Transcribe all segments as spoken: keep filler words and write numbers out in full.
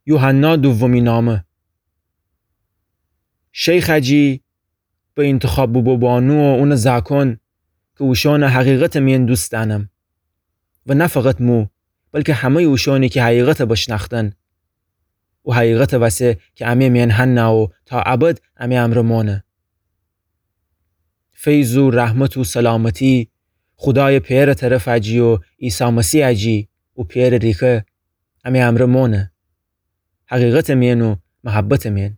یوحنا دومین نامه. شیخ اجی به انتخاب بو بانو و اون زاکن که اوشان حقیقت مین دوست دانم و نه فقط مو بلکه همه اوشانی که حقیقت بشناختن و حقیقت واسه که امی مین هننا و تا ابد امی امرمانه. فیض و رحمت و سلامتی خدای پیر طرف اجی و عیسی مسیح اجی و پیر ریکه امی امرمانه. حقیقت مین و محبت مین.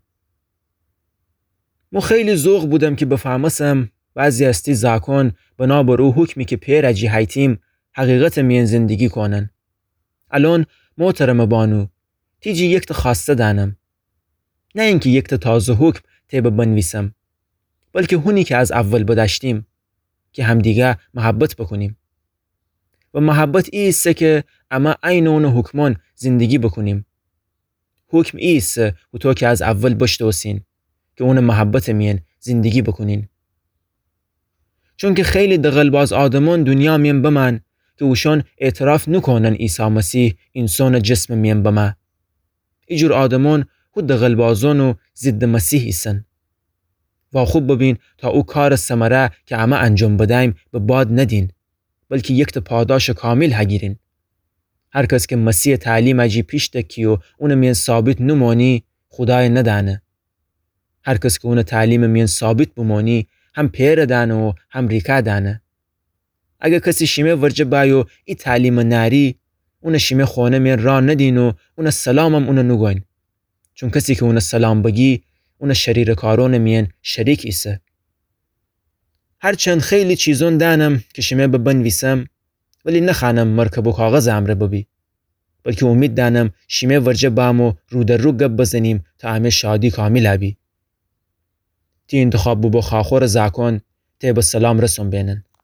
مو خیلی ذوق بودم که بفهمسم بعضی استی زاکن بنابر او حکمی که پیر اجی هایتیم حقیقت مین زندگی کنن. الان محترم بانو تیجی یک تا خواسته دانم. نه اینکه یک تا تازه حکم تیبه بنویسم بلکه هونی که از اول بداشتیم که همدیگه محبت بکنیم و محبت ایسته که اما عین اون حکمان زندگی بکنیم. حکم ایسته و تو که از اول بشتوسین که اون محبت مین زندگی بکنین. چون که خیلی دغلباز آدمان دنیا مین بمن که اوشان اعتراف نکنن عیسی مسیح انسان جسم مین بما. ایجور آدمان خود دغلبازان و ضد مسیح ایسن. و خوب ببین تا او کار ثمره که اما انجام بدهیم به باد ندین بلکه یک تا پاداش کامل هگیرین. هر کس که مسیح تعلیم اجی پیش تکی و اون مین ثابت نمانی خدای ندانه. هر کس که اون تعلیم مین ثابت بمانی هم پیر دانه و هم ریکا دانه. اگه کسی شیمه ورجه بایو ای تعلیم ناری اون شیمه خونه مین را ندین و اون سلام هم اون نگوین. چون کسی که اون سلام بگی اون شریر کارون مین شریک ایسه. هرچند خیلی چیزون دانم که شیمه ببنویسم ولی نخانم مرکب و کاغذ امره ببی. بلکه امید دانم شیمه ورجه بامو رو در رو گب بزنیم تا همه شادی کامل هبی. تی انتخاب بو خاخور زاکن تی به سلام رسون بینن.